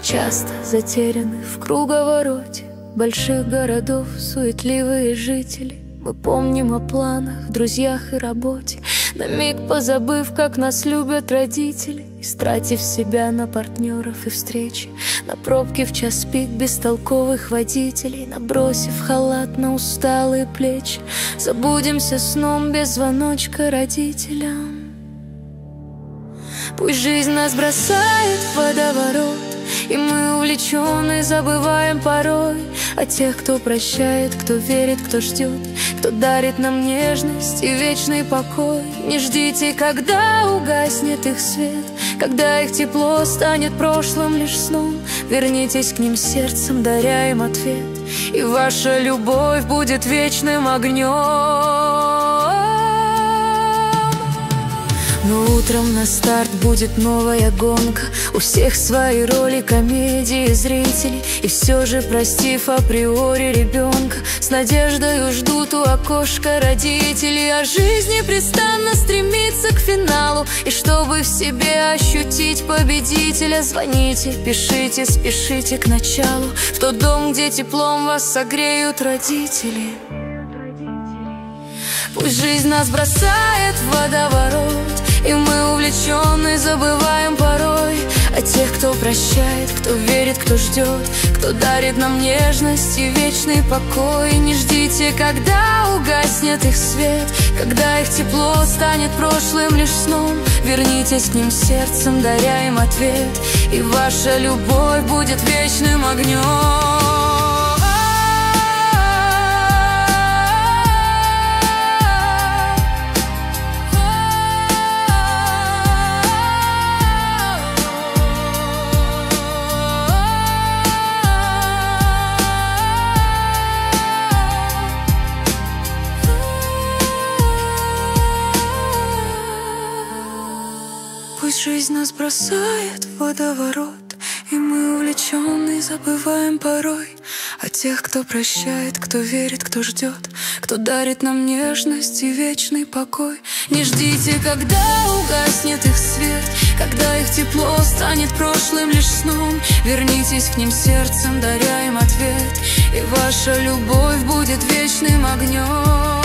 часто затеряны в круговороте больших городов, суетливые жители. Мы помним о планах, друзьях и работе, на миг позабыв, как нас любят родители, истратив себя на партнеров и встречи, на пробки в час пик бестолковых водителей, набросив халат на усталые плечи. Забудемся сном без звоночка родителям. Пусть жизнь нас бросает в водоворот, и мы увлеченные забываем порой о тех, кто прощает, кто верит, кто ждет, кто дарит нам нежность и вечный покой. Не ждите, когда угаснет их свет, когда их тепло станет прошлым лишь сном. Вернитесь к ним сердцем, даря им ответ, и ваша любовь будет вечным огнем. Но утром на старт будет новая гонка, у всех свои роли, комедии, зрителей. И все же, простив априори ребенка, с надеждой ждут у окошка родителей. А жизнь непрестанно стремится к финалу, и чтобы в себе ощутить победителя, звоните, пишите, спешите к началу, в тот дом, где теплом вас согреют родители. Пусть жизнь нас бросает в водоворот, и мы увлеченные забываем порой о тех, кто прощает, кто верит, кто ждет, кто дарит нам нежность и вечный покой. Не ждите, когда угаснет их свет, когда их тепло станет прошлым лишь сном. Вернитесь к ним сердцем, даря им ответ, и ваша любовь будет вечным огнем. Пусть жизнь нас бросает в водоворот, и мы увлеченные забываем порой о тех, кто прощает, кто верит, кто ждет, кто дарит нам нежность и вечный покой. Не ждите, когда угаснет их свет, когда их тепло станет прошлым лишь сном. Вернитесь к ним сердцем, даря им ответ, и ваша любовь будет вечным огнем.